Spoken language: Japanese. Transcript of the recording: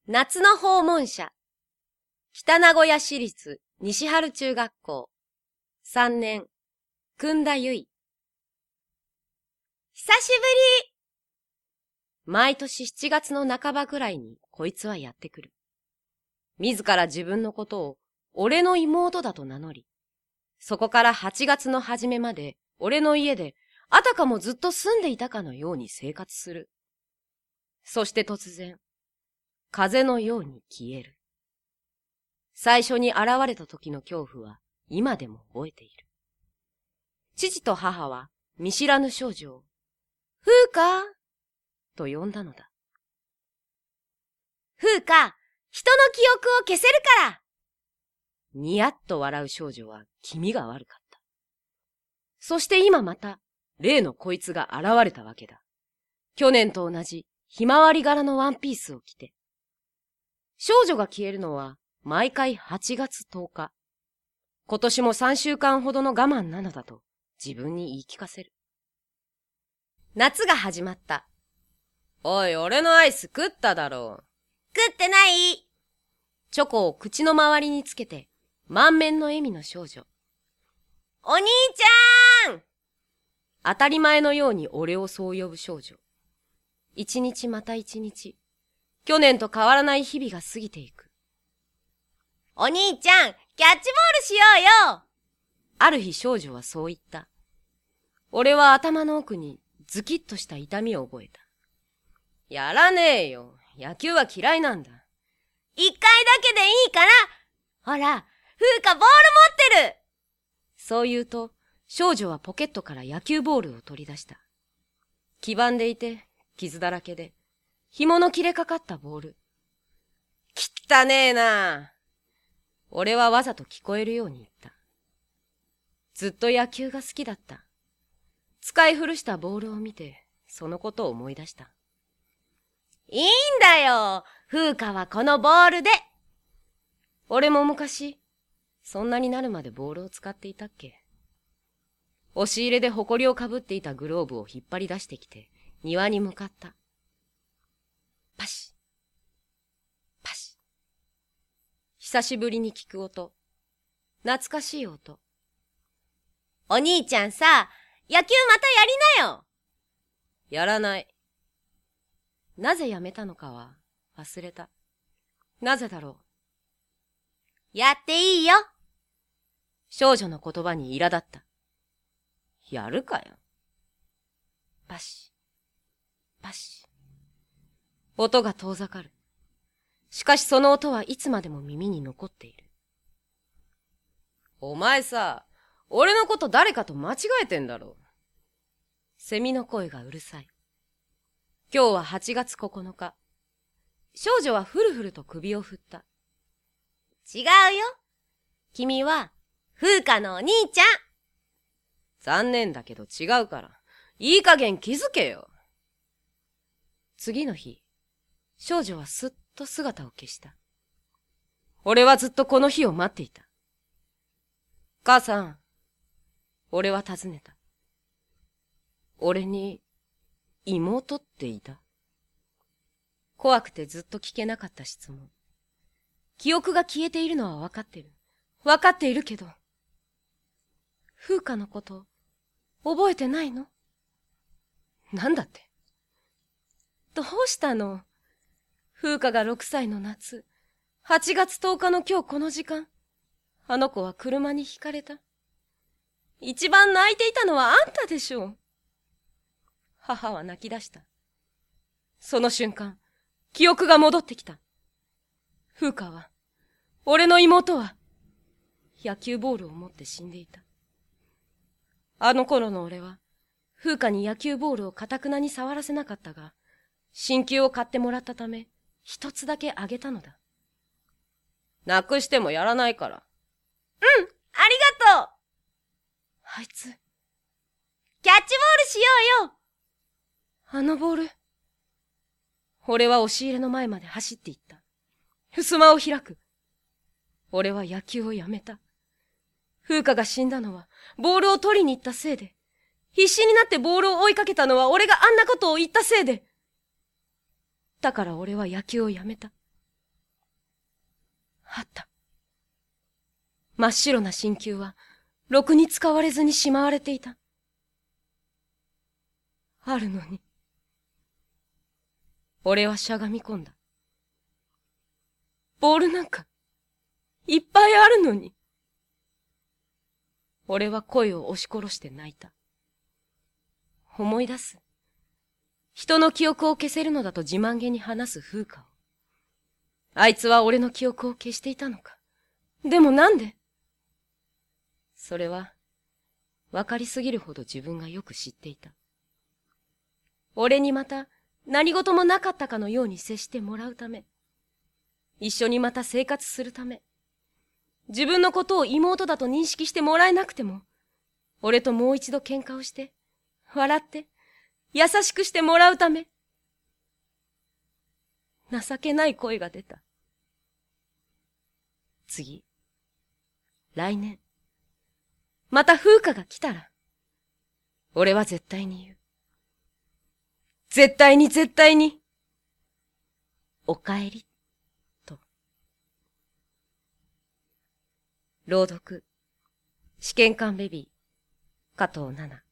夏の訪問者。北名古屋市立西春中学校。3年、訓田由衣。久しぶり。毎年7月の半ばぐらいにこいつはやってくる。自ら自分のことを俺の妹だと名乗り、そこから8月の初めまで俺の家であたかもずっと住んでいたかのように生活する。そして突然、風のように消える。最初に現れた時の恐怖は今でも覚えている。父と母は見知らぬ少女を、風花と呼んだのだ。風花、人の記憶を消せるから。にやっと笑う少女は気味が悪かった。そして今また例のこいつが現れたわけだ。去年と同じひまわり柄のワンピースを着て。少女が消えるのは毎回8月10日。今年も3週間ほどの我慢なのだと自分に言い聞かせる。夏が始まった。おい、俺のアイス食っただろう。 食ってない。 チョコを口の周りにつけて満面の笑みの少女。 お兄ちゃん。 当たり前のように俺をそう呼ぶ少女。一日また一日、去年と変わらない日々が過ぎていく。 お兄ちゃん、キャッチボールしようよ。 ある日少女はそう言った。俺は頭の奥にズキッとした痛みを覚えた。やらねえよ。野球は嫌いなんだ。 一回だけでいいから。ほら、風花ボール持ってる。 そう言うと、少女はポケットから野球ボールを取り出した。黄ばんでいて、傷だらけで、紐の切れかかったボール。汚ねえな。俺はわざと聞こえるように言った。ずっと野球が好きだった。使い古したボールを見て、そのことを思い出した。 いいんだよ。風花はこのボールで。 俺も昔、そんなになるまでボールを使っていたっけ。押し入れで埃をかぶっていたグローブを引っ張り出してきて、庭に向かった。パシッ、パシッ。久しぶりに聞く音。懐かしい音。 お兄ちゃんさ、野球またやりなよ。 やらない。なぜやめたのかは忘れた。なぜだろう。やっていいよ。 少女の言葉に苛立った。やるかよ。パシ、パシ。音が遠ざかる。しかしその音はいつまでも耳に残っている。お前さ、俺のこと誰かと間違えてんだろ。セミの声がうるさい。今日は8月9日。少女はふるふると首を振った。 違うよ。君は、風花のお兄ちゃん。 残念だけど違うから、いい加減気づけよ。次の日、少女はすっと姿を消した。俺はずっとこの日を待っていた。母さん、俺は尋ねた。俺に、妹っていた？怖くてずっと聞けなかった質問。記憶が消えているのはわかってる。わかっているけど。風花のこと、覚えてないの？なんだって。どうしたの？風花が6歳の夏、8月10日の今日この時間、あの子は車にひかれた。一番泣いていたのはあんたでしょう。母は泣き出した。その瞬間、記憶が戻ってきた。風花は、俺の妹は、野球ボールを持って死んでいた。あの頃の俺は、風花に野球ボールを堅くなに触らせなかったが、新球を買ってもらったため、一つだけあげたのだ。なくしてもやらないから。 うん、ありがとう。 あいつ、 キャッチボールしようよ。 あのボール。俺は押し入れの前まで走っていった。襖を開く。俺は野球をやめた。風花が死んだのは、ボールを取りに行ったせいで。必死になってボールを追いかけたのは俺があんなことを言ったせいで。だから俺は野球をやめた。 あった。真っ白な真球は、ろくに使われずにしまわれていた。あるのに。俺はしゃがみ込んだ。ボールなんか、いっぱいあるのに。俺は声を押し殺して泣いた。思い出す。人の記憶を消せるのだと自慢げに話す風花を。あいつは俺の記憶を消していたのか。でもなんで？それは、わかりすぎるほど自分がよく知っていた。俺にまた何事もなかったかのように接してもらうため、一緒にまた生活するため、自分のことを妹だと認識してもらえなくても、俺ともう一度喧嘩をして、笑って、優しくしてもらうため。情けない声が出た。次、来年、また風花が来たら、俺は絶対に言う。絶対に絶対に、お帰り、と。朗読、試験官ベビー、加藤奈々。